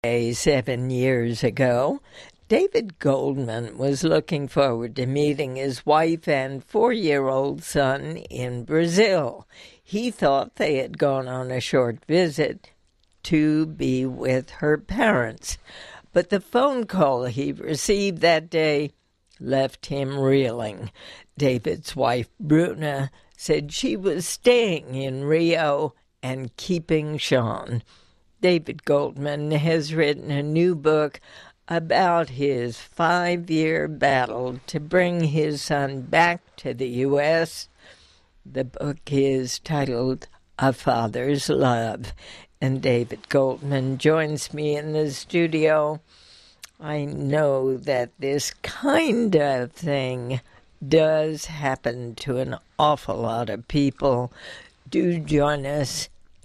7 years ago, David Goldman was looking forward to meeting his wife and 4-year-old son in Brazil. He thought they had gone on a short visit to be with her parents. But the phone call he received that day left him reeling. David's wife, Bruna, said she was staying in Rio and keeping Sean. David Goldman has written a new book about his 5-year battle to bring his son back to the U.S. The book is titled A Father's Love, and David Goldman joins me in the studio. I know that this kind of thing does happen to an awful lot of people. Do join us.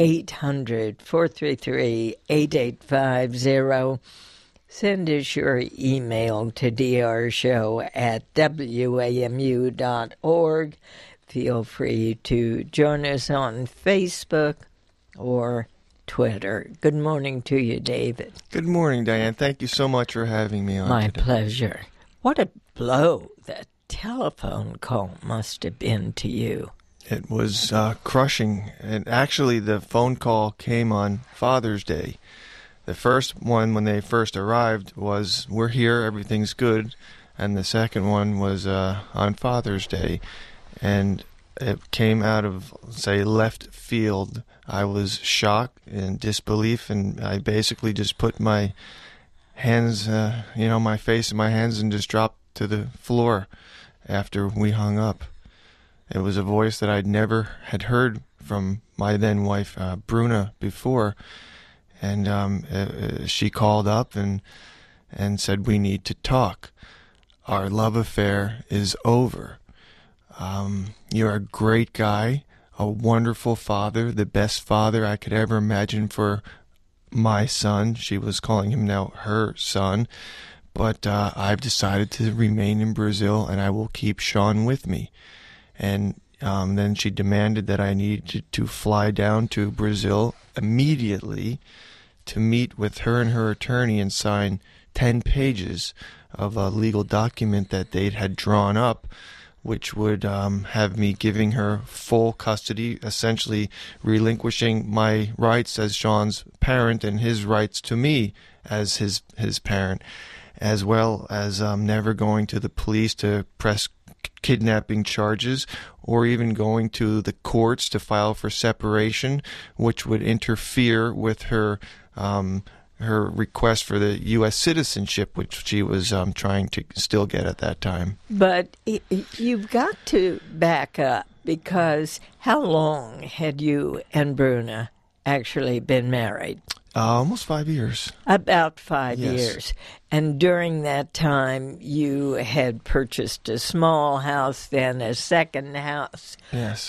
800-433-8850. Send us your email to drshow@wamu.org. Feel free to join us on Facebook or Twitter. Good morning to you, David. Good morning, Diane. Thank you so much for having me on My today. pleasure. What a blow that telephone call must have been to you. It was crushing, and actually the phone call came on Father's Day. The first one, when they first arrived, was, "We're here, everything's good," and the second one was on Father's Day, and it came out of, say, left field. I was shocked and disbelief, and I basically just put my hands, my face in my hands and just dropped to the floor after we hung up. It was a voice that I'd never had heard from my then wife, Bruna, before. And she called up and said, "We need to talk. Our love affair is over. You're a great guy, a wonderful father, the best father I could ever imagine for my son." She was calling him now her son. "But I've decided to remain in Brazil, and I will keep Sean with me." And then she demanded that I needed to fly down to Brazil immediately to meet with her and her attorney and sign 10 pages of a legal document that they had drawn up, which would have me giving her full custody, essentially relinquishing my rights as Sean's parent and his rights to me as his parent, as well as never going to the police to press kidnapping charges, or even going to the courts to file for separation, which would interfere with her request for the U.S. citizenship, which she was trying to still get at that time. But you've got to back up, because how long had you and Bruna actually been married? Almost 5 years. About 5 Yes. years. And during that time, you had purchased a small house, then a second house. Yes.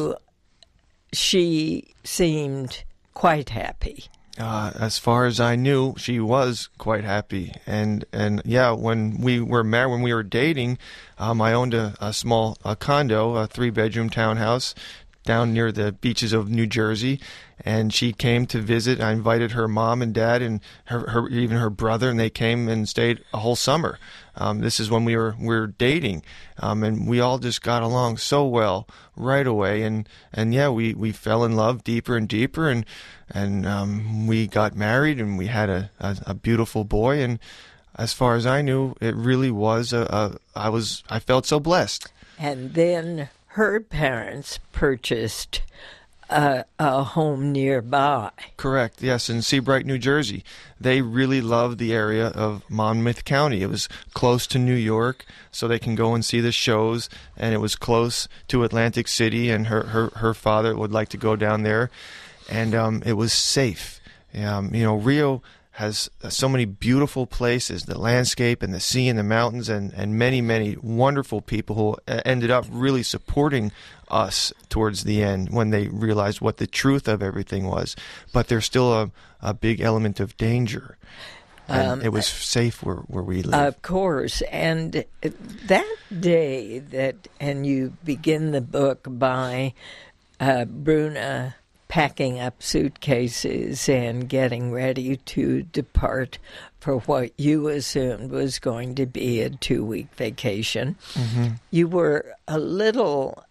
She seemed quite happy. As far as I knew, she was quite happy. And yeah, when we were married, when we were dating, I owned a small condo, a 3-bedroom townhouse down near the beaches of New Jersey, and she came to visit. I invited her mom and dad and even her brother, and they came and stayed a whole summer. This is when we were dating, and we all just got along so well right away. And yeah, we fell in love deeper and deeper, and we got married, and we had a beautiful boy. And as far as I knew, it really was I felt so blessed. And then her parents purchased a home nearby. Correct, yes, in Seabright, New Jersey. They really loved the area of Monmouth County. It was close to New York, so they can go and see the shows, and it was close to Atlantic City, and her father would like to go down there, and it was safe. Rio has so many beautiful places, the landscape and the sea and the mountains, and many, many wonderful people who ended up really supporting us towards the end when they realized what the truth of everything was. But there's still a big element of danger. And it was safe where we live. Of course. And that day and you begin the book by Bruna packing up suitcases and getting ready to depart for what you assumed was going to be a 2-week vacation. Mm-hmm. You were a little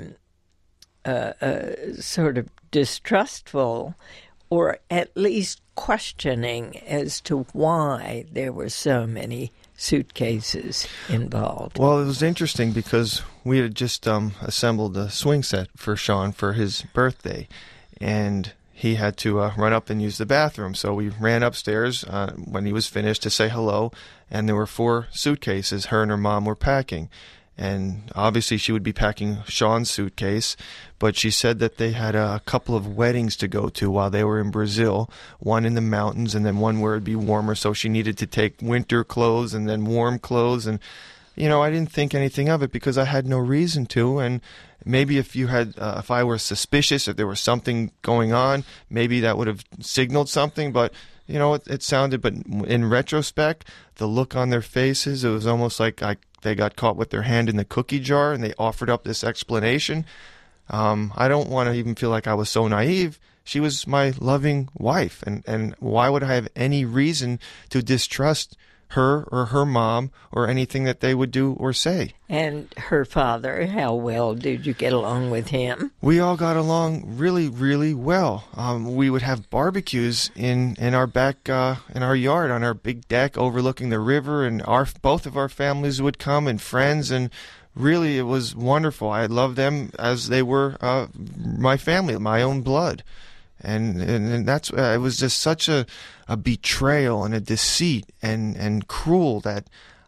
sort of distrustful, or at least questioning as to why there were so many suitcases involved. Well, it was interesting because we had just assembled a swing set for Sean for his birthday, and he had to run up and use the bathroom. So we ran upstairs when he was finished to say hello, and there were 4 suitcases her and her mom were packing. And obviously she would be packing Sean's suitcase, but she said that they had a couple of weddings to go to while they were in Brazil, one in the mountains and then one where it'd be warmer, so she needed to take winter clothes and then warm clothes. And, I didn't think anything of it because I had no reason to. And maybe if I were suspicious, if there was something going on, maybe that would have signaled something, but it sounded, but in retrospect, the look on their faces, it was almost like they got caught with their hand in the cookie jar and they offered up this explanation. I don't want to even feel like I was so naive. She was my loving wife, and why would I have any reason to distrust her or her mom or anything that they would do or say? And her father, how well did you get along with him? We all got along really, really well. We would have barbecues in our back, in our yard, on our big deck overlooking the river, and both of our families would come and friends, and really it was wonderful. I loved them as they were my family, my own blood. And that's it was just such a betrayal and a deceit and cruel that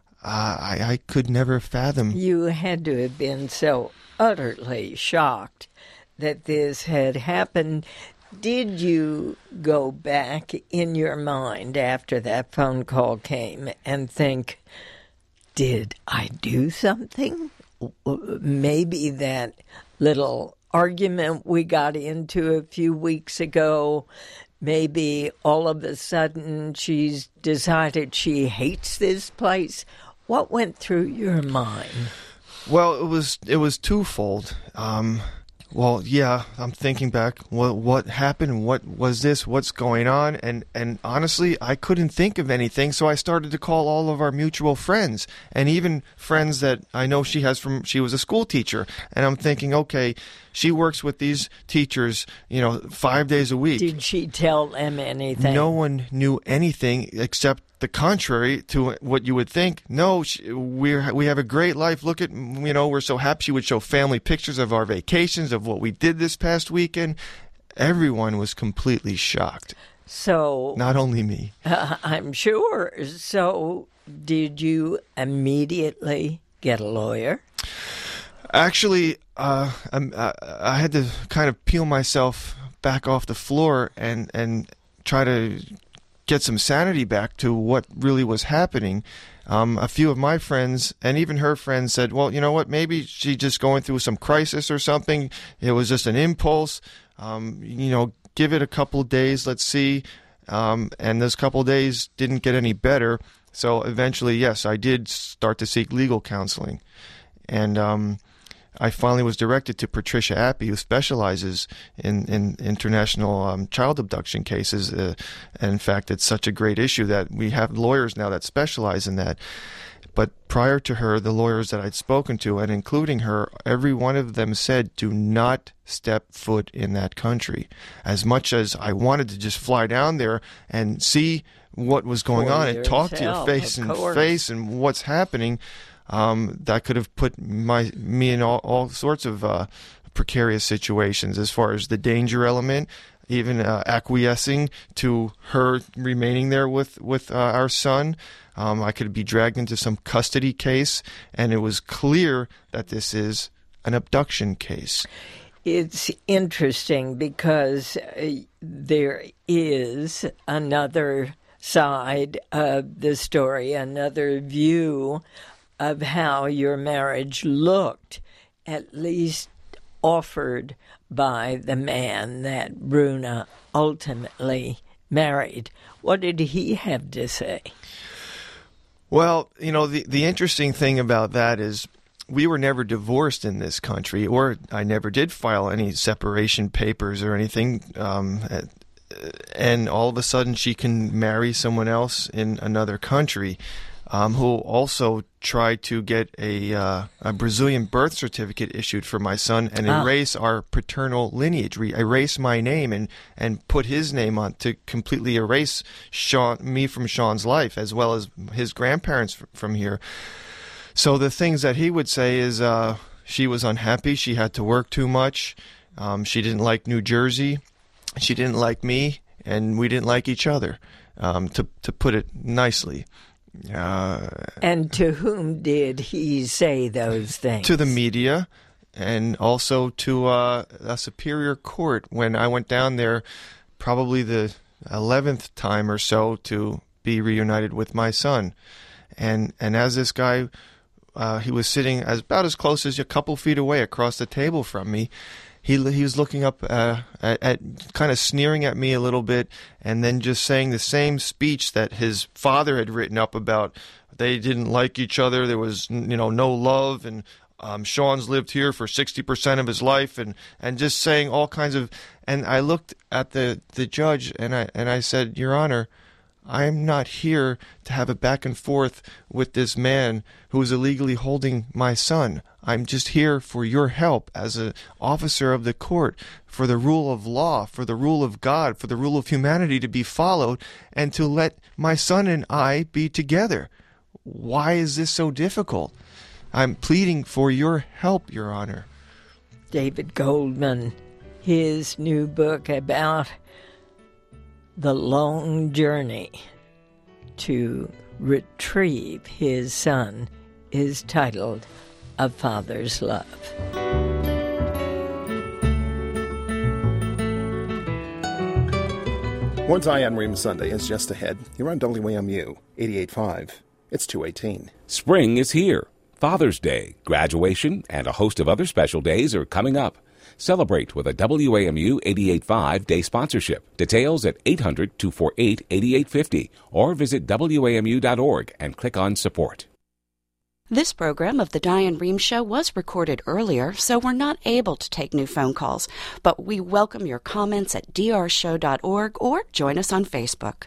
I could never fathom. You had to have been so utterly shocked that this had happened. Did you go back in your mind after that phone call came and think, did I do something? Maybe that little argument we got into a few weeks ago, maybe all of a sudden she's decided she hates this place. What went through your mind? Well, it was twofold. Well, yeah, I'm thinking back. What happened? What was this? What's going on? And honestly, I couldn't think of anything, so I started to call all of our mutual friends, and even friends that I know she was a school teacher. And I'm thinking, okay, she works with these teachers, 5 days a week. Did she tell them anything? No one knew anything except the contrary to what you would think. No, we have a great life. Look at, we're so happy. She would show family pictures of our vacations, of what we did this past weekend. Everyone was completely shocked. So, not only me. I'm sure. So, did you immediately get a lawyer? Actually, I had to kind of peel myself back off the floor and try to get some sanity back to what really was happening. A few of my friends and even her friends said, well, you know what, maybe she's just going through some crisis or something. It was just an impulse. Give it a couple of days, let's see. And those couple of days didn't get any better. So eventually, yes, I did start to seek legal counseling. And I finally was directed to Patricia Appy, who specializes in international child abduction cases. And in fact, it's such a great issue that we have lawyers now that specialize in that. But prior to her, the lawyers that I'd spoken to, and including her, every one of them said, do not step foot in that country. As much as I wanted to just fly down there and see what was going on and talk to you face and face and what's happening, that could have put me in all sorts of precarious situations as far as the danger element, even acquiescing to her remaining there with our son. I could be dragged into some custody case, and it was clear that this is an abduction case. It's interesting because there is another side of the story, another view of how your marriage looked, at least offered by the man that Bruna ultimately married. What did he have to say? Well, the interesting thing about that is we were never divorced in this country, or I never did file any separation papers or anything. And all of a sudden she can marry someone else in another country, who also tried to get a Brazilian birth certificate issued for my son and erase our paternal lineage, erase my name and put his name on to completely erase me from Sean's life, as well as his grandparents from here. So the things that he would say is she was unhappy, she had to work too much, she didn't like New Jersey, she didn't like me, and we didn't like each other, to put it nicely. And to whom did he say those things? To the media, and also to a superior court when I went down there, probably the 11th time or so, to be reunited with my son. And as this guy, he was sitting about as close as a couple feet away across the table from me. He was looking up at kind of sneering at me a little bit, and then just saying the same speech that his father had written up about. They didn't like each other. There was no love, and Sean's lived here for 60% of his life, and just saying all kinds of. And I looked at the judge and I said, Your Honor, I am not here to have a back and forth with this man who is illegally holding my son. I'm just here for your help as an officer of the court, for the rule of law, for the rule of God, for the rule of humanity to be followed, and to let my son and I be together. Why is this so difficult? I'm pleading for your help, Your Honor. David Goldman, his new book about the long journey to retrieve his son is titled A Father's Love. One Diane Rehm Sunday is just ahead. You're on WAMU 88.5. It's 2:18. Spring is here. Father's Day, graduation, and a host of other special days are coming up. Celebrate with a WAMU 88.5 day sponsorship. Details at 800-248-8850 or visit WAMU.org and click on support. This program of The Diane Rehm Show was recorded earlier, so we're not able to take new phone calls, but we welcome your comments at drshow.org or join us on Facebook.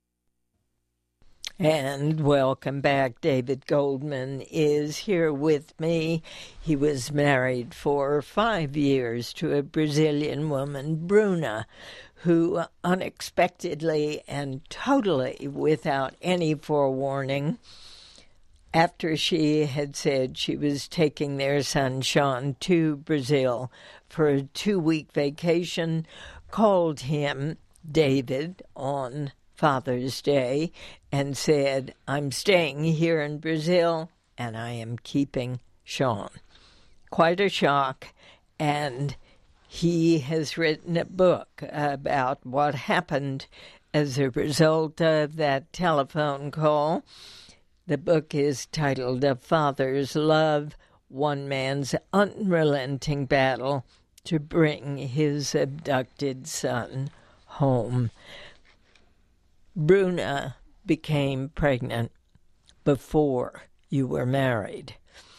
And welcome back. David Goldman is here with me. He was married for 5 years to a Brazilian woman, Bruna, who unexpectedly and totally without any forewarning, after she had said she was taking their son Sean to Brazil for a 2-week vacation, called him, David, on Father's Day and said, I'm staying here in Brazil and I am keeping Sean. Quite a shock, and he has written a book about what happened as a result of that telephone call. The book is titled A Father's Love, One Man's Unrelenting Battle to Bring His Abducted Son Home. Bruna became pregnant before you were married.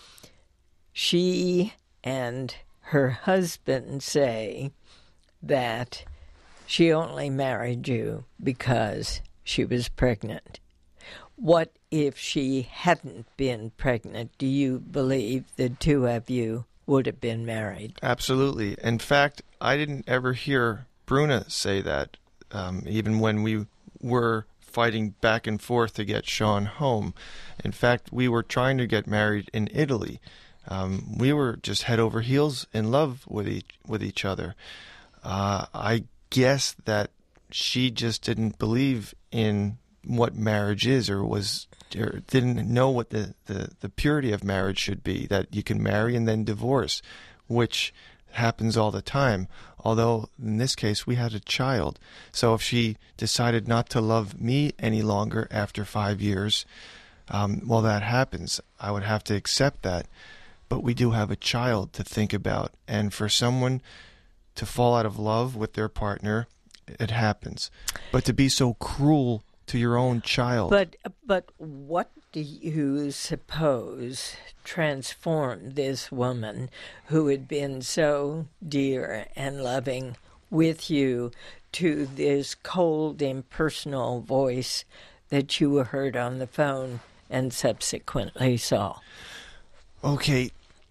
She and her husband say that she only married you because she was pregnant. What if she hadn't been pregnant? Do you believe the two of you would have been married? Absolutely. In fact, I didn't ever hear Bruna say that, even when we were fighting back and forth to get Sean home. In fact, we were trying to get married in Italy. We were just head over heels in love with each other. I guess that she just didn't believe in what marriage is, or didn't know what the purity of marriage should be, that you can marry and then divorce, which happens all the time. Although in this case we had a child. So if she decided not to love me any longer after 5 years, well, that happens. I would have to accept that. But we do have a child to think about. And for someone to fall out of love with their partner, it happens. But to be so cruel to your own child. But what do you suppose transformed this woman who had been so dear and loving with you to this cold, impersonal voice that you heard on the phone and subsequently saw? Okay,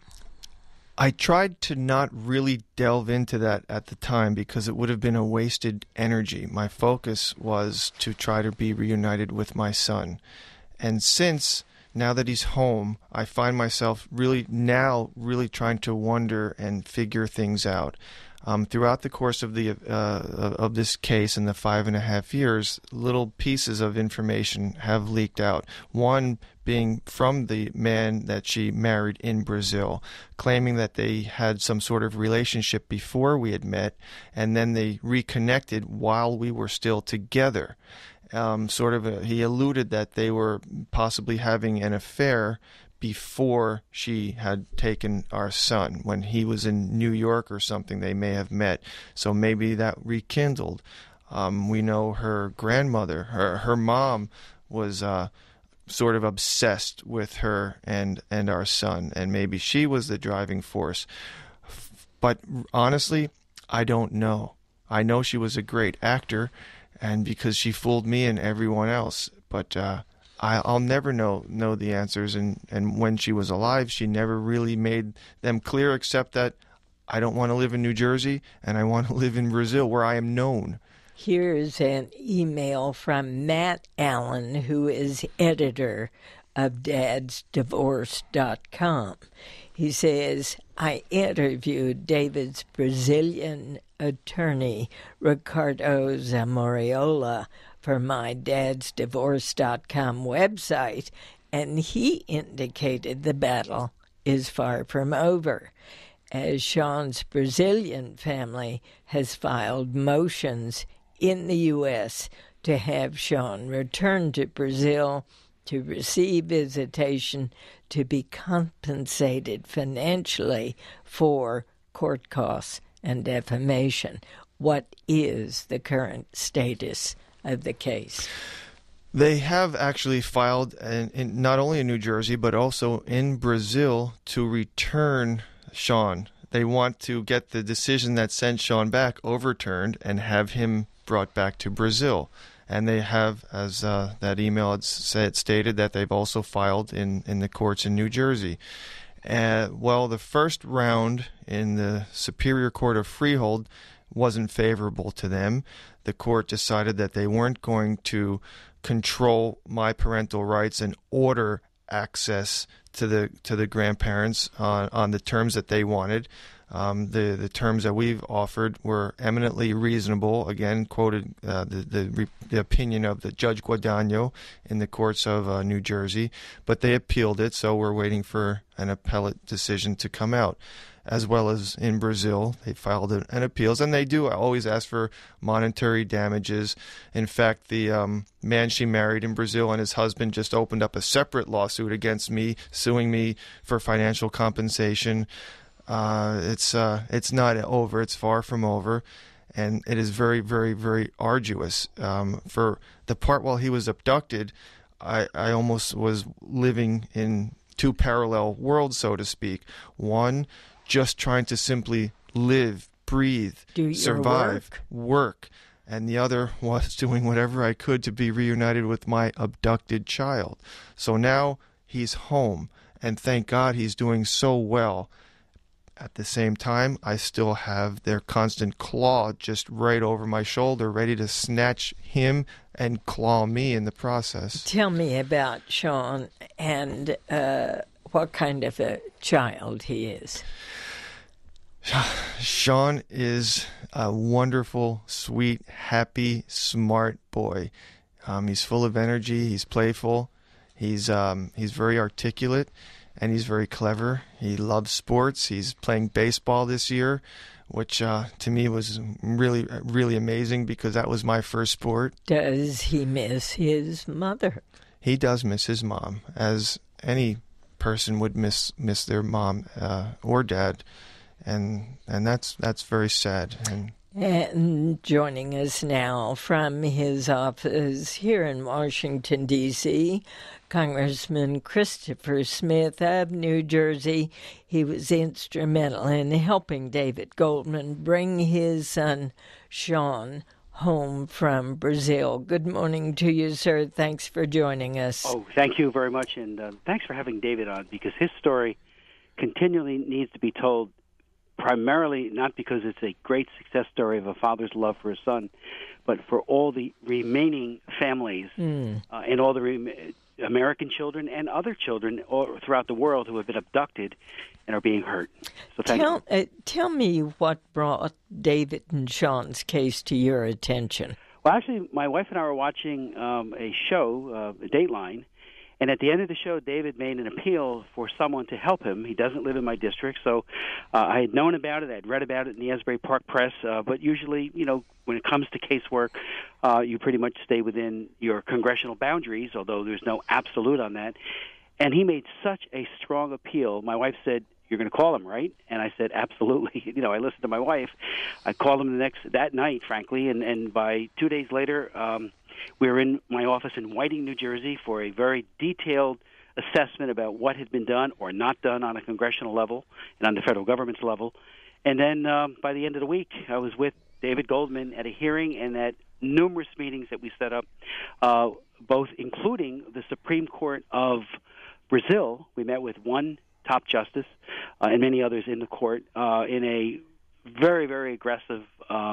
I tried to not really delve into that at the time because it would have been a wasted energy. My focus was to try to be reunited with my son. And since, now that he's home, I find myself really trying to wonder and figure things out. Throughout the course of this case in the 5.5 years, little pieces of information have leaked out. One being from the man that she married in Brazil, claiming that they had some sort of relationship before we had met, and then they reconnected while we were still together. He alluded that they were possibly having an affair before she had taken our son. When he was in New York or something, they may have met. So maybe that rekindled. We know her grandmother, her mom was sort of obsessed with her and our son, and maybe she was the driving force. But honestly, I don't know. I know she was a great actor, and because she fooled me and everyone else. But I'll never know the answers, and when she was alive, she never really made them clear, except that I don't want to live in New Jersey, and I want to live in Brazil, where I am known. Here's an email from Matt Allen, who is editor of dadsdivorce.com. He says, I interviewed David's Brazilian attorney, Ricardo Zamoriola, for my dadsdivorce.com website, and he indicated the battle is far from over, as Sean's Brazilian family has filed motions in the U.S. to have Sean return to Brazil to receive visitation, to be compensated financially for court costs and defamation. What is the current status of the case? They have actually filed, in not only in New Jersey, but also in Brazil, to return Sean. They want to get the decision that sent Sean back overturned and have him brought back to Brazil. And they have, as that email had stated, that they've also filed in the courts in New Jersey. Well, the first round in the Superior Court of Freehold wasn't favorable to them. The court decided that they weren't going to control my parental rights and order access to the grandparents on the terms that they wanted. The terms that we've offered were eminently reasonable. Again, quoted the opinion of the Judge Guadagno in the courts of New Jersey, but they appealed it, so we're waiting for an appellate decision to come out. As well as in Brazil, they filed an appeals, and they do always ask for monetary damages. In fact, the man she married in Brazil and his husband just opened up a separate lawsuit against me, suing me for financial compensation. It's not over. It's far from over, and it is very, very, very arduous. For the part while he was abducted, I almost was living in two parallel worlds, so to speak. One, just trying to simply live, breathe, survive, work. And the other was doing whatever I could to be reunited with my abducted child. So now he's home, and thank God he's doing so well. At the same time, I still have their constant claw just right over my shoulder, ready to snatch him and claw me in the process. Tell me about Sean and what kind of a child he is. Sean is a wonderful, sweet, happy, smart boy. He's full of energy. He's playful. He's very articulate, and he's very clever. He loves sports. He's playing baseball this year, which to me was really, really amazing because that was my first sport. Does he miss his mother? He does miss his mom, as any person would miss their mom or dad. And that's very sad. And joining us now from his office here in Washington, D.C., Congressman Christopher Smith of New Jersey. He was instrumental in helping David Goldman bring his son, Sean, home from Brazil. Good morning to you, sir. Thanks for joining us. Oh, thank you very much, and thanks for having David on, because his story continually needs to be told, primarily not because it's a great success story of a father's love for his son, but for all the remaining families and all the American children and other children all throughout the world who have been abducted and are being hurt. So thank you. Tell me what brought David and Sean's case to your attention. Well, actually, my wife and I were watching a show, Dateline, and at the end of the show, David made an appeal for someone to help him. He doesn't live in my district, so I had known about it. I'd read about it in the Asbury Park Press, but usually, when it comes to casework, you pretty much stay within your congressional boundaries, although there's no absolute on that. And he made such a strong appeal. My wife said, "You're going to call him, right?" And I said, "Absolutely." I listened to my wife. I called him that night, frankly, and by 2 days later, we were in my office in Whiting, New Jersey, for a very detailed assessment about what had been done or not done on a congressional level and on the federal government's level. And then by the end of the week, I was with David Goldman at a hearing and at numerous meetings that we set up, both including the Supreme Court of Brazil. We met with one top justice and many others in the court in a very, very aggressive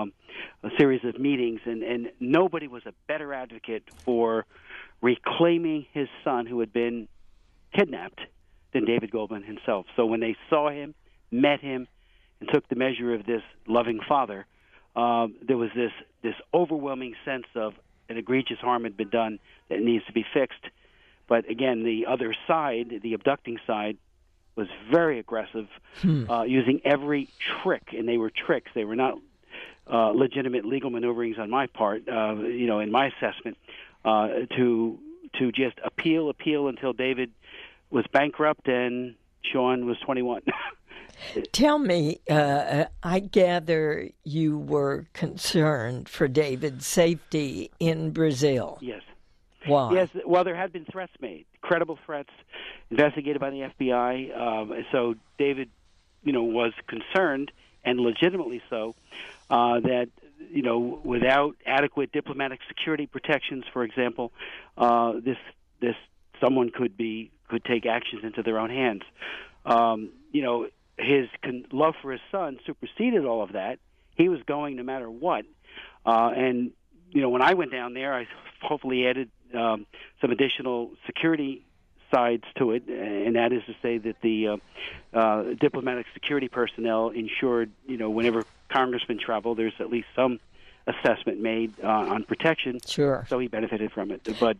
a series of meetings, and nobody was a better advocate for reclaiming his son who had been kidnapped than David Goldman himself. So when they saw him, met him, and took the measure of this loving father, there was this overwhelming sense of an egregious harm had been done that needs to be fixed. But again, the other side, the abducting side, was very aggressive, using every trick, and they were tricks. They were not legitimate legal maneuverings on my part, in my assessment, to just appeal until David was bankrupt and Sean was 21. Tell me, I gather you were concerned for David's safety in Brazil. Yes. Why? Yes, well, there had been threats made, credible threats, investigated by the FBI. So David, was concerned, and legitimately so, that, without adequate diplomatic security protections, for example, this someone could take actions into their own hands. His love for his son superseded all of that. He was going no matter what. And when I went down there, I hopefully added some additional security sides to it, and that is to say that the diplomatic security personnel ensured, whenever congressmen travel, there's at least some assessment made on protection. Sure. So he benefited from it. But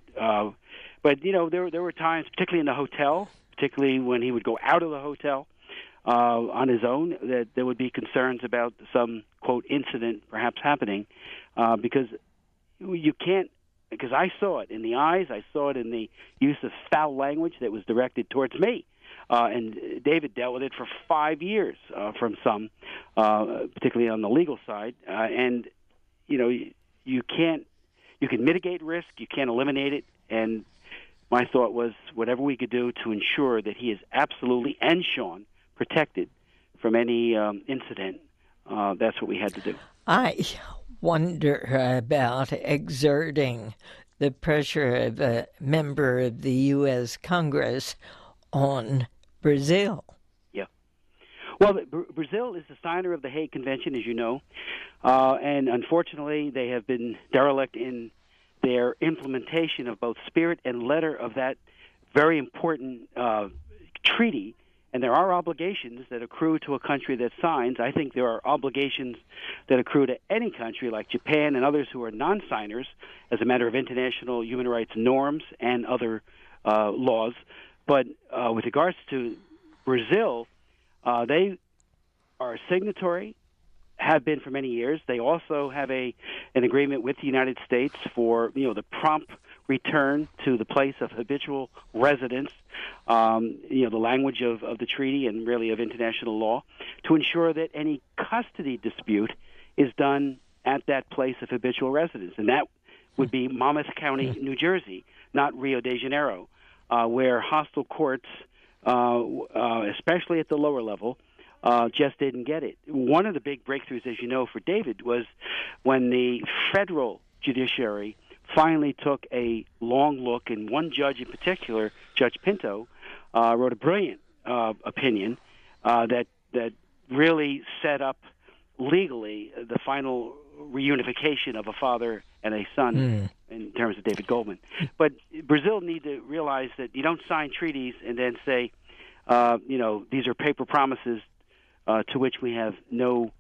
there were times, particularly in the hotel, particularly when he would go out of the hotel on his own, that there would be concerns about some, quote, incident perhaps happening, because you can't. Because I saw it in the eyes, I saw it in the use of foul language that was directed towards me. And David dealt with it for 5 years from some, particularly on the legal side. And, you can mitigate risk, you can't eliminate it. And my thought was whatever we could do to ensure that he is absolutely, and Sean, protected from any incident, that's what we had to do. I wonder about exerting the pressure of a member of the U.S. Congress on Brazil. Yeah. Well, Brazil is the signer of the Hague Convention, as you know, and unfortunately they have been derelict in their implementation of both spirit and letter of that very important treaty. And there are obligations that accrue to a country that signs. I think there are obligations that accrue to any country like Japan and others who are non-signers as a matter of international human rights norms and other laws. But with regards to Brazil, they are a signatory, have been for many years. They also have an agreement with the United States for the prompt return to the place of habitual residence, the language of the treaty and really of international law, to ensure that any custody dispute is done at that place of habitual residence, and that would be Monmouth County, New Jersey, not Rio de Janeiro, where hostile courts, especially at the lower level, just didn't get it. One of the big breakthroughs, as you know, for David was when the federal judiciary finally took a long look, and one judge in particular, Judge Pinto, wrote a brilliant opinion that really set up legally the final reunification of a father and a son in terms of David Goldman. But Brazil need to realize that you don't sign treaties and then say, these are paper promises to which we have no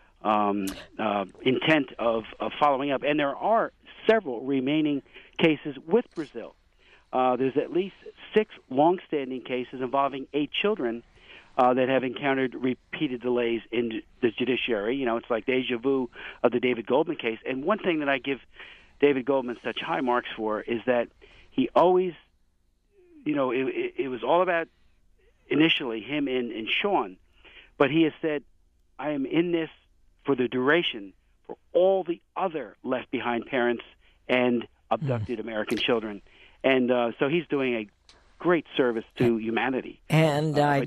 intent of following up. And there are several remaining cases with Brazil. There's at least 6 longstanding cases involving 8 children that have encountered repeated delays in the judiciary. It's like deja vu of the David Goldman case. And one thing that I give David Goldman such high marks for is that he always, it was all about initially him and Sean, but he has said, I am in this for the duration for all the other left behind parents and abducted American children. And so he's doing a great service to humanity. And I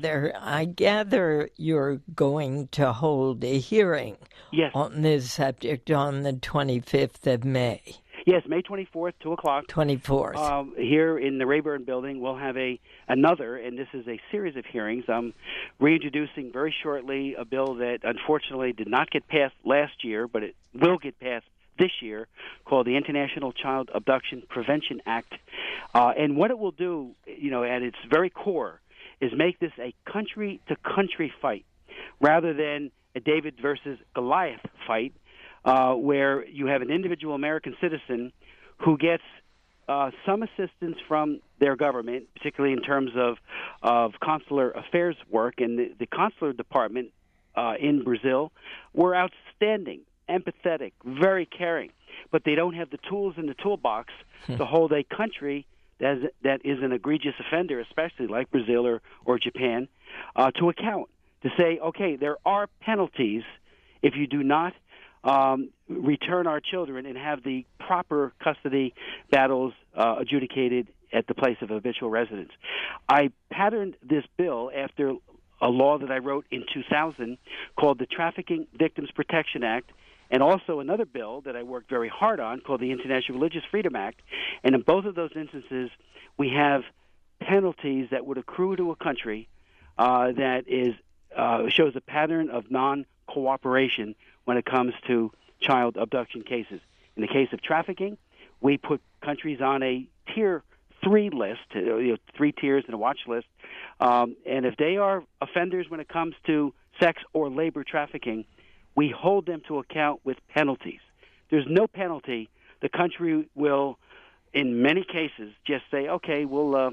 gather you're going to hold a hearing on this subject on the 25th of May. Yes, May 24th, 2 o'clock. 24th. Here in the Rayburn Building, we'll have another, and this is a series of hearings. I'm reintroducing very shortly a bill that unfortunately did not get passed last year, but it will get passed this year, called the International Child Abduction Prevention Act. And what it will do, at its very core, is make this a country-to-country fight rather than a David versus Goliath fight, where you have an individual American citizen who gets some assistance from their government, particularly in terms of consular affairs work. And the consular department in Brazil were outstanding, empathetic, very caring, but they don't have the tools in the toolbox to hold a country that is an egregious offender, especially like Brazil or Japan, to account, to say, okay, there are penalties if you do not return our children and have the proper custody battles adjudicated at the place of habitual residence. I patterned this bill after a law that I wrote in 2000 called the Trafficking Victims Protection Act, and also another bill that I worked very hard on called the International Religious Freedom Act. And in both of those instances, we have penalties that would accrue to a country that shows a pattern of non-cooperation when it comes to child abduction cases. In the case of trafficking, we put countries on a Tier 3 list, 3 tiers and a watch list. And if they are offenders when it comes to sex or labor trafficking, we hold them to account with penalties. There's no penalty. The country will, in many cases, just say, okay, we'll,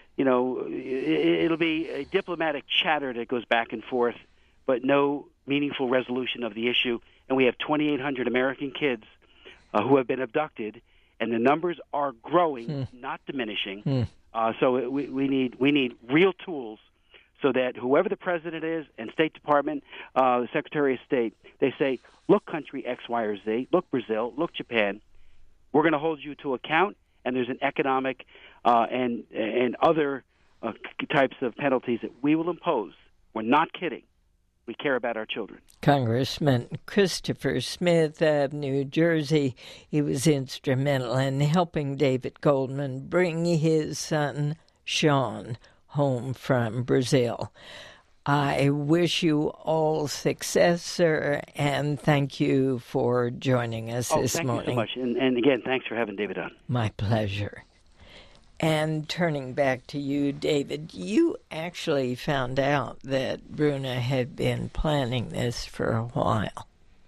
it'll be a diplomatic chatter that goes back and forth, but no meaningful resolution of the issue. And we have 2,800 American kids who have been abducted, and the numbers are growing, not diminishing. So we need real tools so that whoever the president is and State Department, the Secretary of State, they say, look, country X, Y, or Z, look, Brazil, look, Japan, we're going to hold you to account, and there's an economic and other types of penalties that we will impose. We're not kidding. We care about our children. Congressman Christopher Smith of New Jersey, he was instrumental in helping David Goldman bring his son, Sean, home from Brazil. I wish you all success, sir, and thank you for joining us this morning. Thank you so much. And again, thanks for having David on. My pleasure. And turning back to you, David, you actually found out that Bruna had been planning this for a while.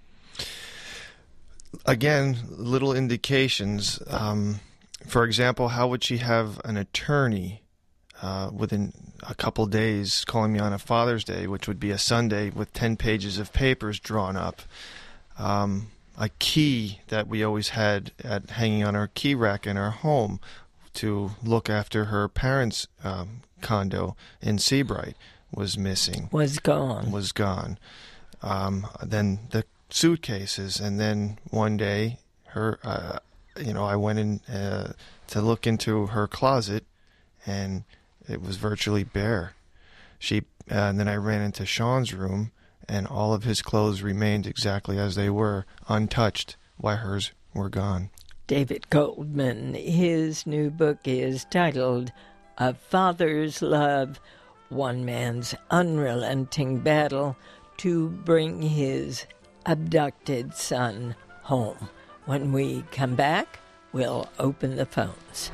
Again, little indications. For example, how would she have an attorney within a couple days calling me on a Father's Day, which would be a Sunday, with 10 pages of papers drawn up? A key that we always had hanging on our key rack in our home to look after her parents' condo in Seabright was missing. Was gone. Then the suitcases. And then one day, I went in to look into her closet, and it was virtually bare. And then I ran into Sean's room, and all of his clothes remained exactly as they were, untouched, while hers were gone. David Goldman, his new book is titled A Father's Love, One Man's Unrelenting Battle to Bring His Abducted Son Home. When we come back, we'll open the phones.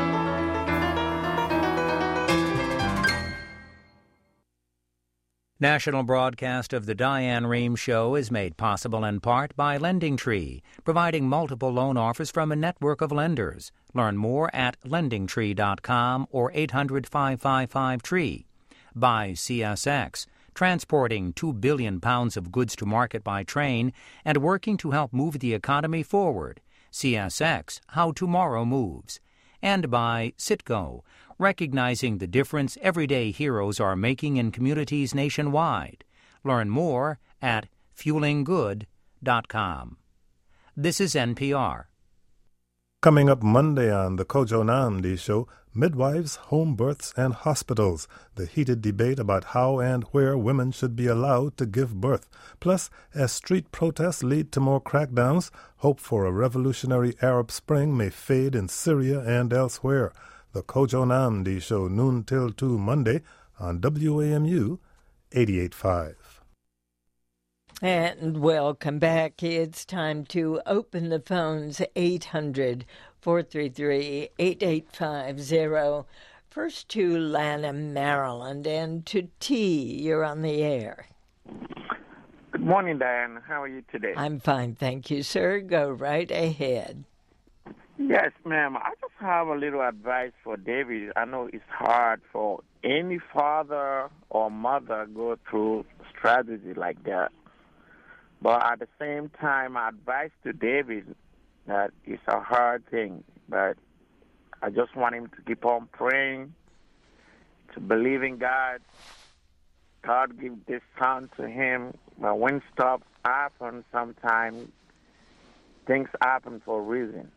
National broadcast of the Diane Rehm Show is made possible in part by LendingTree, providing multiple loan offers from a network of lenders. Learn more at lendingtree.com or 800-555-TREE. By CSX, transporting 2 billion pounds of goods to market by train and working to help move the economy forward. CSX, How Tomorrow Moves. And by Citgo, recognizing the difference everyday heroes are making in communities nationwide. Learn more at fuelinggood.com. This is NPR. Coming up Monday on the Kojo Nnamdi Show, midwives, home births, and hospitals. The heated debate about how and where women should be allowed to give birth. Plus, as street protests lead to more crackdowns, hope for a revolutionary Arab Spring may fade in Syria and elsewhere. The Kojo Nnamdi Show, noon till 2 Monday on WAMU 88.5. And welcome back. It's time to open the phones, 800-433-8850. First to Lanham, Maryland, and to T. You're on the air. Good morning, Diane. How are you today? I'm fine, thank you, sir. Go right ahead. Yes, ma'am. I just have a little advice for David. I know it's hard for any father or mother go through strategy like that. But at the same time, advice to David that it's a hard thing. But I just want him to keep on praying, to believe in God. God give this son to him. But when stuff happens, sometimes things happen for a reason.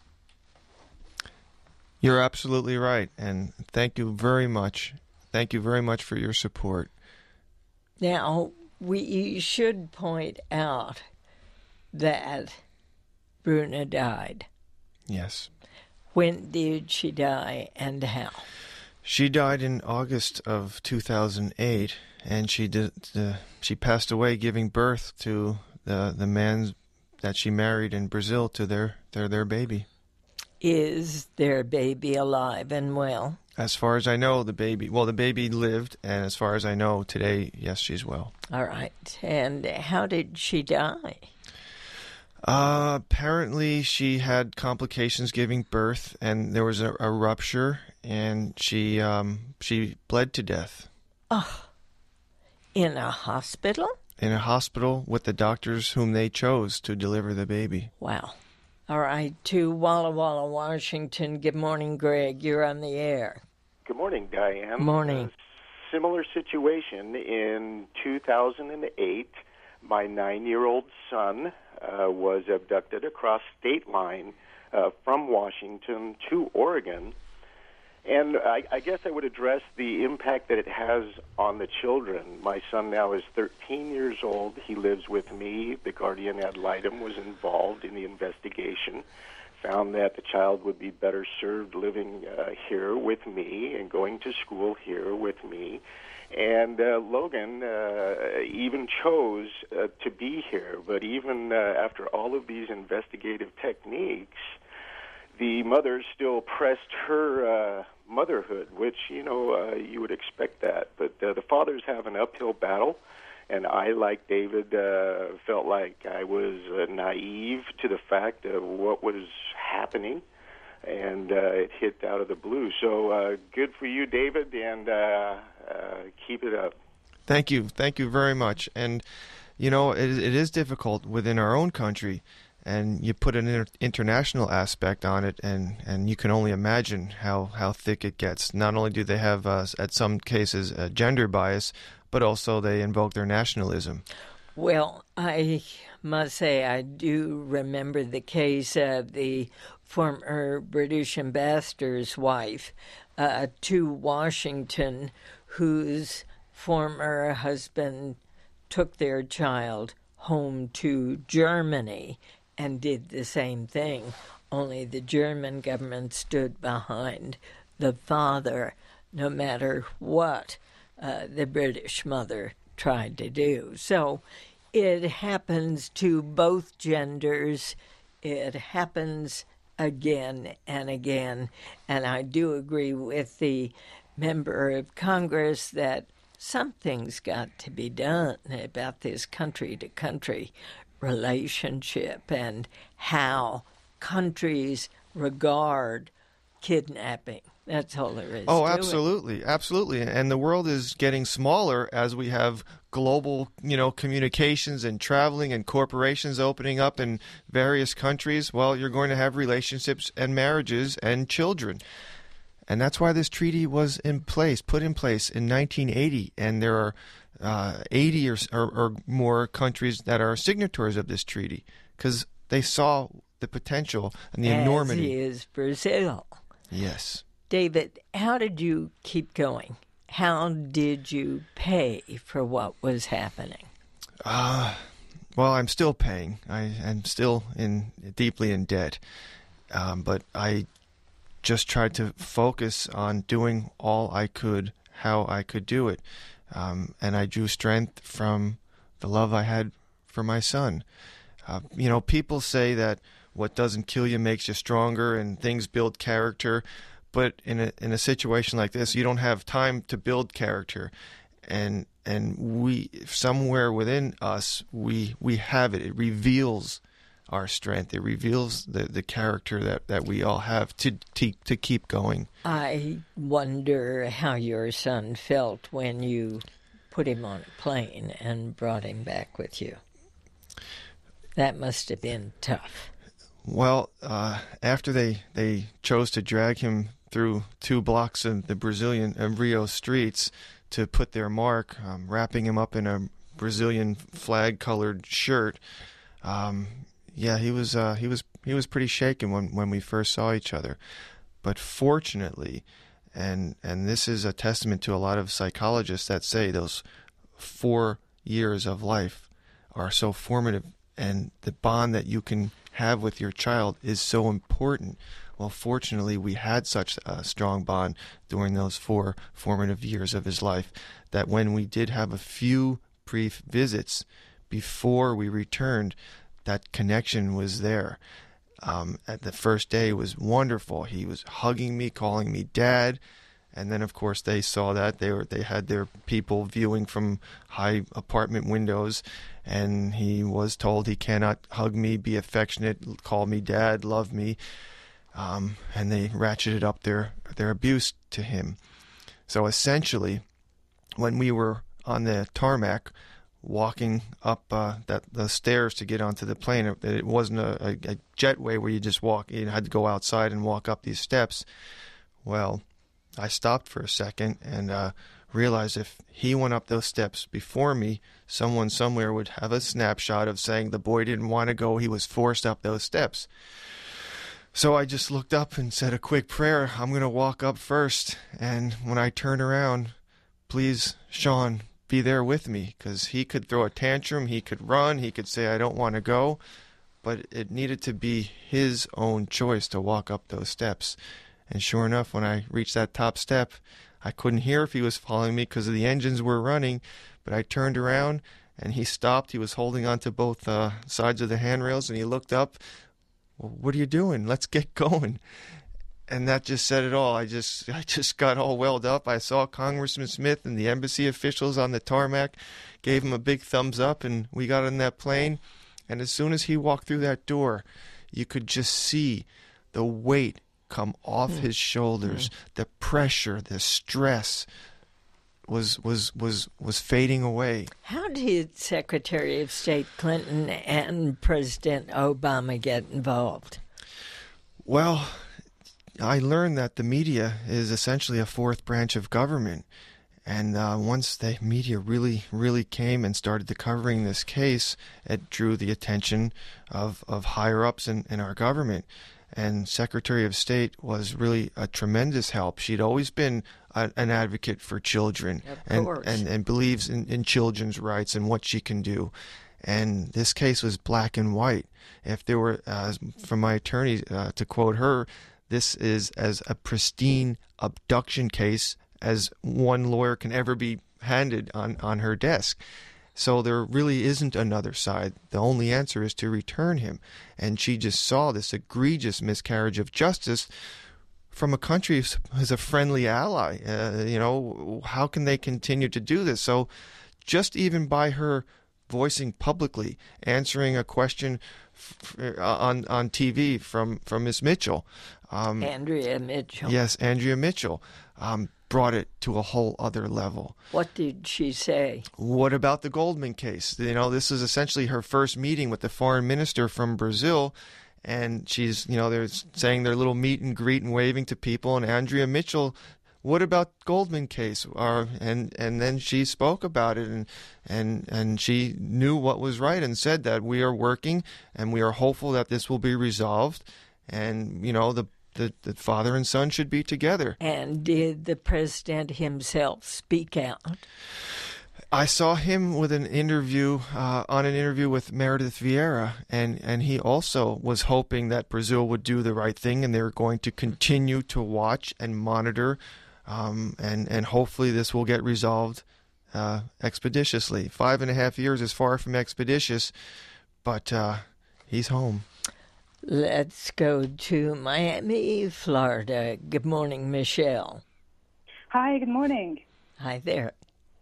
You're absolutely right, and thank you very much. Thank you very much for your support. Now, we should point out that Bruna died. Yes. When did she die and how? She died in August of 2008, and she passed away giving birth to the man that she married in Brazil to their baby. Is their baby alive and well? As far as I know, the baby lived, and as far as I know today, yes, she's well. All right. And how did she die? Apparently she had complications giving birth, and there was a rupture, and she bled to death. Oh, in a hospital? In a hospital with the doctors whom they chose to deliver the baby. Wow. All right, to Walla Walla, Washington. Good morning, Greg. You're on the air. Good morning, Diane. Morning. Similar situation in 2008. My 9-year-old son was abducted across state line from Washington to Oregon. And I guess I would address the impact that it has on the children. My son now is 13 years old. He lives with me. The guardian ad litem was involved in the investigation, found that the child would be better served living here with me and going to school here with me. And Logan even chose to be here. But even after all of these investigative techniques, the mother still pressed her motherhood, which, you would expect that. But the fathers have an uphill battle, and I, like David, felt like I was naive to the fact of what was happening, and it hit out of the blue. So good for you, David, and keep it up. Thank you. Thank you very much. And, it is difficult within our own country. And you put an international aspect on it, and you can only imagine how thick it gets. Not only do they have, at some cases, a gender bias, but also they invoke their nationalism. Well, I must say I do remember the case of the former British ambassador's wife to Washington, whose former husband took their child home to Germany and did the same thing, only the German government stood behind the father no matter what the British mother tried to do. So it happens to both genders. It happens again and again. And I do agree with the member of Congress that something's got to be done about this country-to-country relationship and how countries regard kidnapping. That's all there is. Oh, to absolutely, absolutely. And the world is getting smaller as we have global, communications and traveling and corporations opening up in various countries. Well, you're going to have relationships and marriages and children. And that's why this treaty was put in place in 1980. And there are 80 or more countries that are signatories of this treaty because they saw the potential and the enormity. As is Brazil. Yes. David, how did you keep going? How did you pay for what was happening? Well, I'm still paying. I'm still deeply in debt. But I just tried to focus on doing all I could, how I could do it. And I drew strength from the love I had for my son. People say that what doesn't kill you makes you stronger and things build character. But in a situation like this, you don't have time to build character, and we somewhere within us we have it. It reveals our strength. It reveals the character that we all have to keep going. I wonder how your son felt when you put him on a plane and brought him back with you. That must have been tough. Well, after they chose to drag him through 2 blocks of the Brazilian Rio streets to put their mark, wrapping him up in a Brazilian flag-colored shirt. He was pretty shaken when we first saw each other. But fortunately, and this is a testament to a lot of psychologists that say those 4 years of life are so formative, and the bond that you can have with your child is so important. Well, fortunately, we had such a strong bond during those 4 formative years of his life that when we did have a few brief visits before we returned, that connection was there. At the first day was wonderful. He was hugging me, calling me Dad, and then of course they saw that they had their people viewing from high apartment windows, and he was told he cannot hug me, be affectionate, call me Dad, love me. And they ratcheted up their abuse to him. So essentially, when we were on the tarmac, walking up the stairs to get onto the plane, it wasn't a jetway where you just walk. You had to go outside and walk up these steps. Well, I stopped for a second and realized if he went up those steps before me, someone somewhere would have a snapshot of saying the boy didn't want to go. He was forced up those steps. So I just looked up and said a quick prayer. I'm going to walk up first. And when I turn around, please, Sean, be there with me. Because he could throw a tantrum. He could run. He could say, I don't want to go. But it needed to be his own choice to walk up those steps. And sure enough, when I reached that top step, I couldn't hear if he was following me because the engines were running. But I turned around and he stopped. He was holding onto both sides of the handrails, and he looked up. Well, what are you doing? Let's get going. And that just said it all. I just got all welled up. I saw Congressman Smith and the embassy officials on the tarmac, gave him a big thumbs up, and we got on that plane. And as soon as he walked through that door, you could just see the weight come off his shoulders. The pressure, the stress was fading away. How did Secretary of State Clinton and President Obama get involved? Well, I learned that the media is essentially a fourth branch of government, And once the media really came and started to covering this case, it drew the attention of higher-ups in our government. And Secretary of State was really a tremendous help. She'd always been an advocate for children and believes in children's rights and what she can do. And this case was black and white. If there were, from my attorney, to quote her, this is as a pristine abduction case as one lawyer can ever be handed on her desk. So there really isn't another side. The only answer is to return him. And she just saw this egregious miscarriage of justice from a country as a friendly ally. How can they continue to do this? So just even by her voicing publicly, answering a question on TV from Ms. Mitchell. Andrea Mitchell. Yes, Andrea Mitchell. Brought it to a whole other level. What did she say? What about the Goldman case? This is essentially her first meeting with the foreign minister from Brazil, and she's, they're saying their little meet and greet and waving to people, and Andrea Mitchell, what about Goldman case? And then she spoke about it, and she knew what was right and said that we are working and we are hopeful that this will be resolved, and the father and son should be together. And did the president himself speak out? I saw him with an interview with Meredith Vieira, and he also was hoping that Brazil would do the right thing, and they were going to continue to watch and monitor, and hopefully this will get resolved expeditiously. 5.5 years is far from expeditious, but he's home. Let's go to Miami, Florida. Good morning, Michelle. Hi, good morning. Hi there.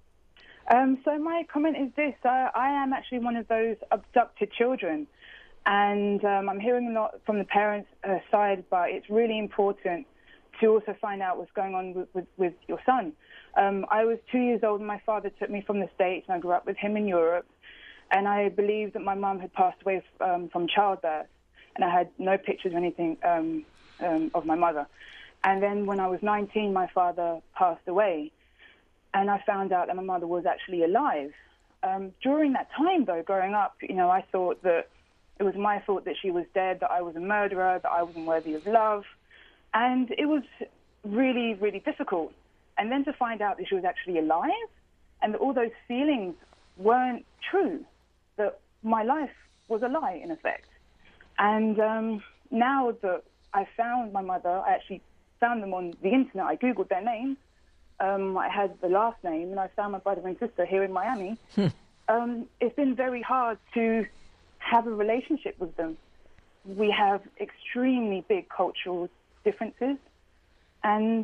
So my comment is this. I am actually one of those abducted children, and I'm hearing a lot from the parents' side, but it's really important to also find out what's going on with your son. I was 2 years old when my father took me from the States, and I grew up with him in Europe, and I believe that my mum had passed away from childbirth. And I had no pictures or anything of my mother. And then when I was 19, my father passed away. And I found out that my mother was actually alive. During that time, though, growing up, I thought that it was my fault that she was dead, that I was a murderer, that I wasn't worthy of love. And it was really, really difficult. And then to find out that she was actually alive and that all those feelings weren't true, that my life was a lie, in effect. And now that I found my mother, I actually found them on the internet. I Googled their names. I had the last name, and I found my brother and sister here in Miami. It's been very hard to have a relationship with them. We have extremely big cultural differences, and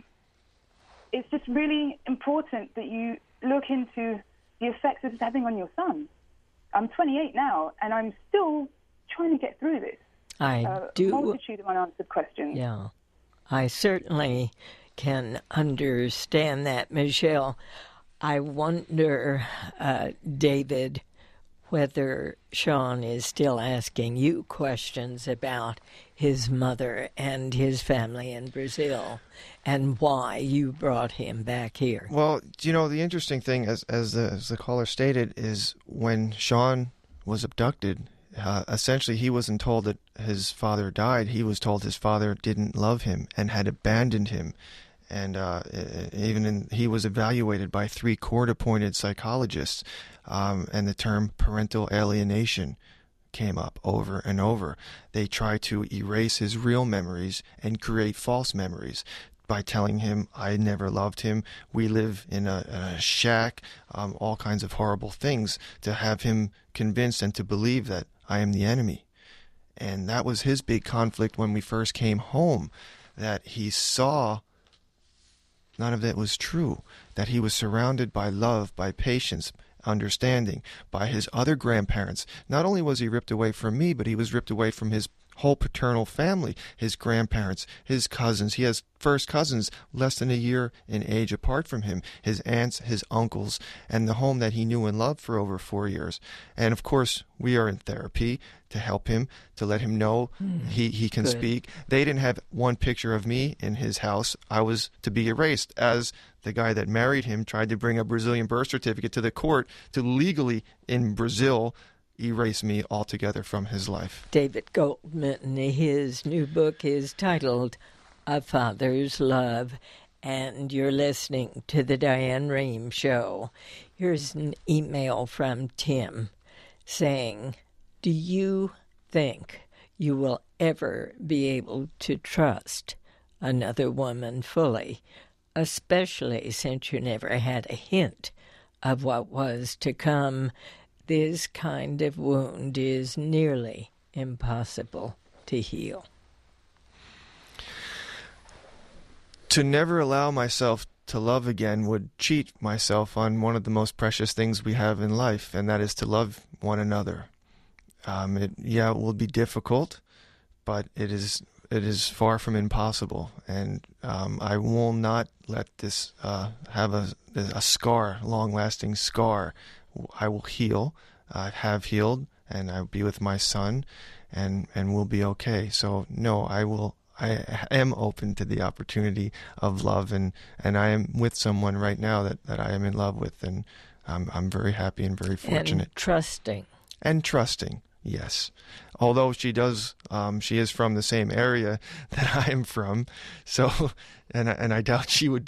it's just really important that you look into the effects it's having on your son. I'm 28 now, and I'm still trying to get through this. Multitude of unanswered questions. Yeah, I certainly can understand that, Michelle. I wonder, David, whether Sean is still asking you questions about his mother and his family in Brazil and why you brought him back here. Well, the interesting thing, as the caller stated, is when Sean was abducted, essentially he wasn't told that his father died. He was told his father didn't love him and had abandoned him. And he was evaluated by 3 court-appointed psychologists, and the term parental alienation came up over and over. They try to erase his real memories and create false memories by telling him, I never loved him, we live in a shack, all kinds of horrible things, to have him convinced and to believe that I am the enemy. And that was his big conflict when we first came home, that he saw none of that was true, that he was surrounded by love, by patience, understanding, by his other grandparents. Not only was he ripped away from me, but he was ripped away from his whole paternal family, his grandparents, his cousins. He has first cousins less than a year in age apart from him, his aunts, his uncles, and the home that he knew and loved for over 4 years. And of course, we are in therapy to help him, to let him know he can speak. They didn't have one picture of me in his house. I was to be erased, as the guy that married him tried to bring a Brazilian birth certificate to the court to legally, in Brazil, erase me altogether from his life. David Goldman, his new book is titled A Father's Love, and you're listening to The Diane Rehm Show. Here's an email from Tim saying, do you think you will ever be able to trust another woman fully, especially since you never had a hint of what was to come? This kind of wound is nearly impossible to heal. To never allow myself to love again would cheat myself on one of the most precious things we have in life, and that is to love one another. It will be difficult, but it is far from impossible, and I will not let this have a scar, long-lasting scar. I will heal. I have healed, and I'll be with my son, and we'll be okay. So no, I am open to the opportunity of love, and I am with someone right now that I am in love with, and I'm very happy and very fortunate. And trusting. Yes. Although she is from the same area that I am from, so, and I doubt she would,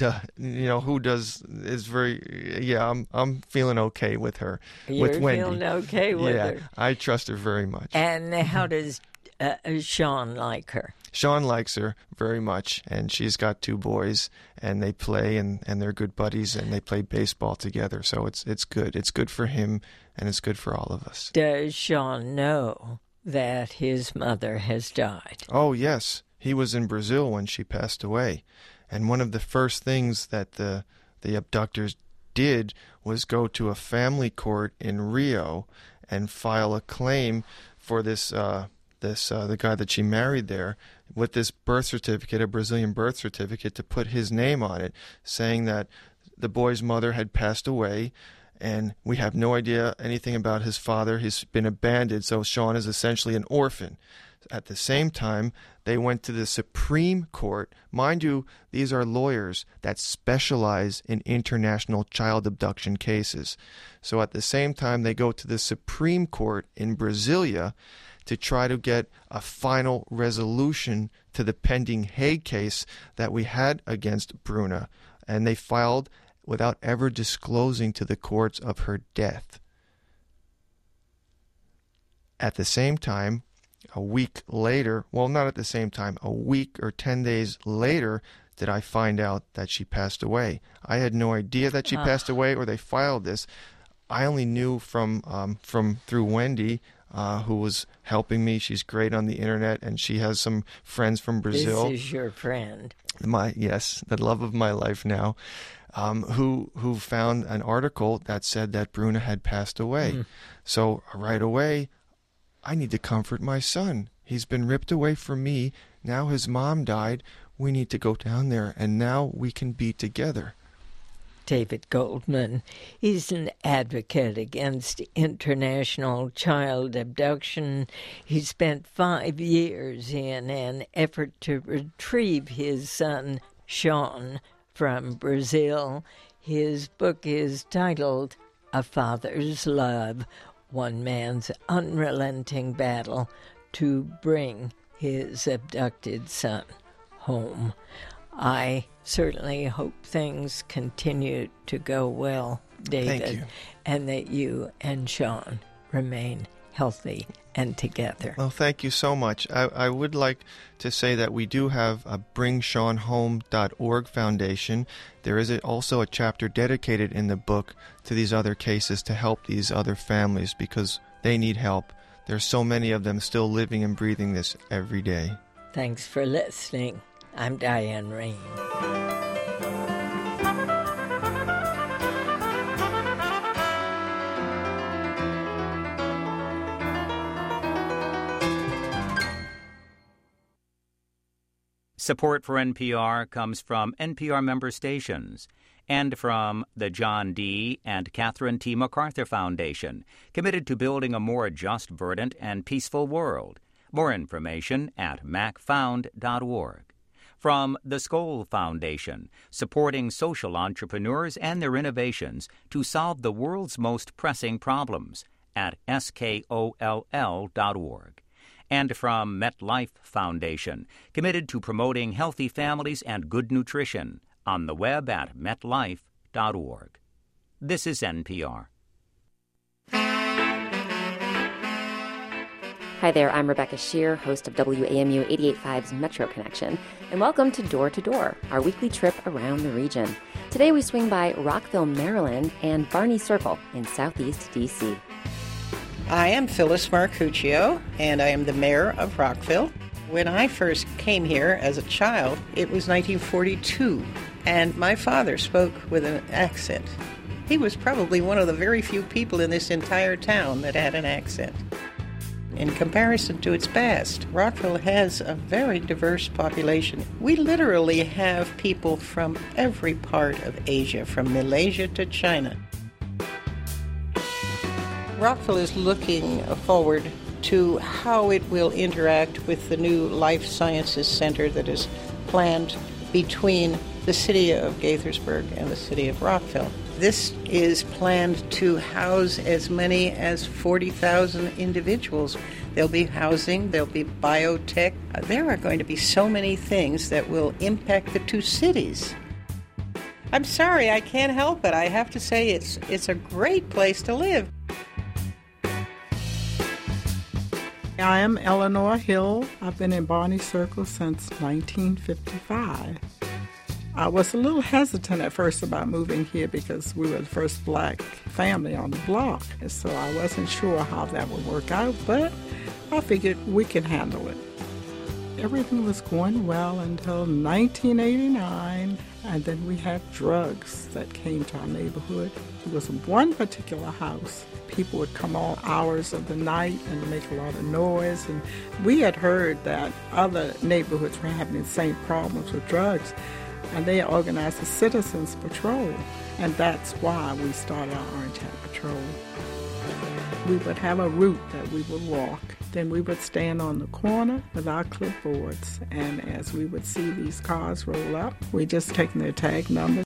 I'm feeling okay with her. You're with Wendy. Feeling okay with her. Yeah, I trust her very much. And how does Sean like her? Sean likes her very much, and she's got 2 boys, and they play, and they're good buddies, and they play baseball together, so it's good. It's good for him, and it's good for all of us. Does Sean know that his mother has died? Oh, yes. He was in Brazil when she passed away, and one of the first things that the abductors did was go to a family court in Rio and file a claim for the guy that she married there, with this birth certificate, a Brazilian birth certificate, to put his name on it, saying that the boy's mother had passed away, and we have no idea anything about his father. He's been abandoned, so Sean is essentially an orphan. At the same time, they went to the Supreme Court. Mind you, these are lawyers that specialize in international child abduction cases. So at the same time, they go to the Supreme Court in Brasilia to try to get a final resolution to the pending Hague case that we had against Bruna. And they filed without ever disclosing to the courts of her death. At the same time, a week later, well, not at the same time, a week or 10 days later, did I find out that she passed away. I had no idea that she passed away, or they filed this. I only knew from through Wendy, who was helping me. She's great on the internet, and she has some friends from Brazil. This is your friend. Yes, the love of my life now, who found an article that said that Bruna had passed away. So right away, I need to comfort my son. He's been ripped away from me. Now his mom died. We need to go down there, and now we can be together. David Goldman. He's an advocate against international child abduction. He spent 5 years in an effort to retrieve his son, Sean, from Brazil. His book is titled A Father's Love, One Man's Unrelenting Battle to Bring His Abducted Son Home. I certainly hope things continue to go well, David. Thank you. And that you and Sean remain healthy and together. Well, thank you so much. I would like to say that we do have a BringSeanHome.org foundation. There is also a chapter dedicated in the book to these other cases to help these other families because they need help. There's so many of them still living and breathing this every day. Thanks for listening. I'm Diane Rehm. Support for NPR comes from NPR member stations and from the John D. and Catherine T. MacArthur Foundation, committed to building a more just, verdant, and peaceful world. More information at macfound.org. From the Skoll Foundation, supporting social entrepreneurs and their innovations to solve the world's most pressing problems, at skoll.org. And from MetLife Foundation, committed to promoting healthy families and good nutrition, on the web at metlife.org. This is NPR. Hi there, I'm Rebecca Shear, host of WAMU 88.5's Metro Connection, and welcome to Door to Door, our weekly trip around the region. Today we swing by Rockville, Maryland, and Barney Circle in southeast D.C. I am Phyllis Marcuccio, and I am the mayor of Rockville. When I first came here as a child, it was 1942, and my father spoke with an accent. He was probably one of the very few people in this entire town that had an accent. In comparison to its past, Rockville has a very diverse population. We literally have people from every part of Asia, from Malaysia to China. Rockville is looking forward to how it will interact with the new Life Sciences Center that is planned between the city of Gaithersburg and the city of Rockville. This is planned to house as many as 40,000 individuals. There'll be housing, there'll be biotech. There are going to be so many things that will impact the two cities. I'm sorry, I can't help it. I have to say it's a great place to live. I am Eleanor Hill. I've been in Barney Circle since 1955. I was a little hesitant at first about moving here because we were the first black family on the block, and so I wasn't sure how that would work out, but I figured we can handle it. Everything was going well until 1989, and then we had drugs that came to our neighborhood. It was one particular house. People would come all hours of the night and make a lot of noise, and we had heard that other neighborhoods were having the same problems with drugs, and they organized a citizens patrol, and that's why we started our Orange Hat Patrol. We would have a route that we would walk. Then we would stand on the corner with our clipboards, and as we would see these cars roll up, we just take their tag numbers